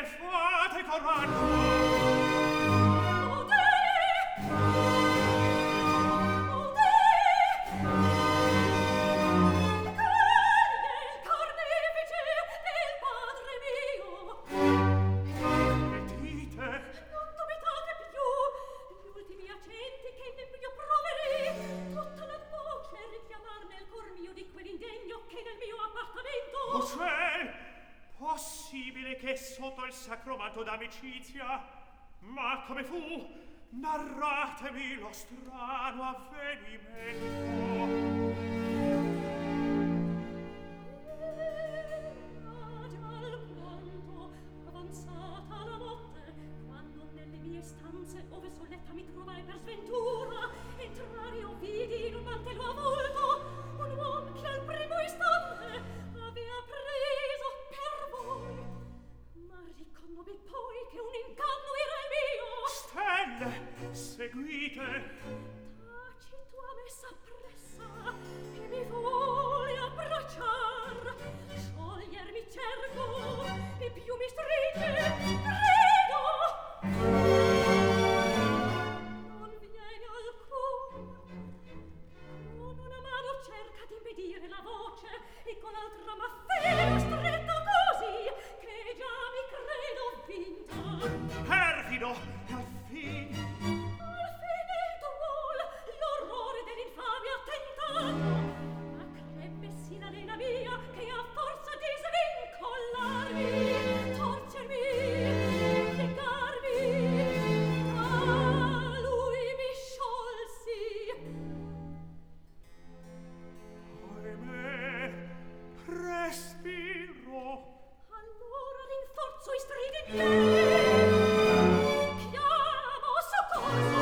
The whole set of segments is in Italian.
fate coraggio. Sotto il sacromanto d'amicizia, ma come fu? Narratemi lo strano avvenimento. Avanzata la notte, quando nelle mie stanze, ove solletta mi trovai per sventura, entrare io vidi in un mantello avvolto un uomo che al primo istante avea preso per voi. Ma riconobbi poi che un inganno era il mio. Stelle, seguite. Taci tua messa appressa, che mi vuole abbracciar. Sciogliermi cerco, e più mi stringe, credo. Non viene alcun. Con una mano cerca di impedire la voce, e con l'altra m'affera stretta così, che già mi credo vinta. Perfido, al fin il tuol, l'orrore dell'infamia tentato, ma crebbe sì la lena mia, che ha forza di svincollarmi, torcermi, piegarmi. Da lui mi sciolsi. ahimè, respiro. Allora rinforzo i stridi miei, chiamo soccorso,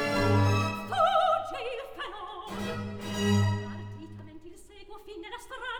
fugge il fenomeno, arditamente il seguo fin nella strada.